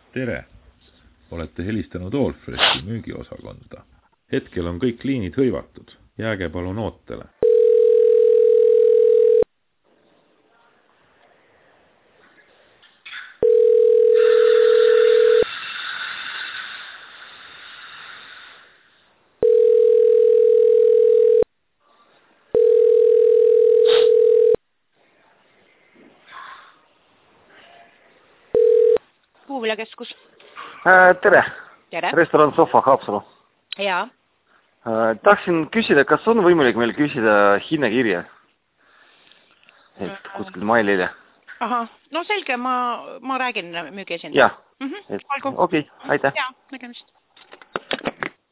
Tere! Olete helistanud Allfreshi müügiosakonda. Hetkel on kõik liinid hõivatud. Jääge palun ootele. Puuviljakeskus. Tere! Tere! Restoran Sofa Haapsalu. Jaa. Tahtsin küsida, kas on võimalik meil küsida hinnakirja? Et kuskil mailile. Aha, no selge, ma räägin müügiesindaja. Jah, okei, aitäh. Jaa, nägemist.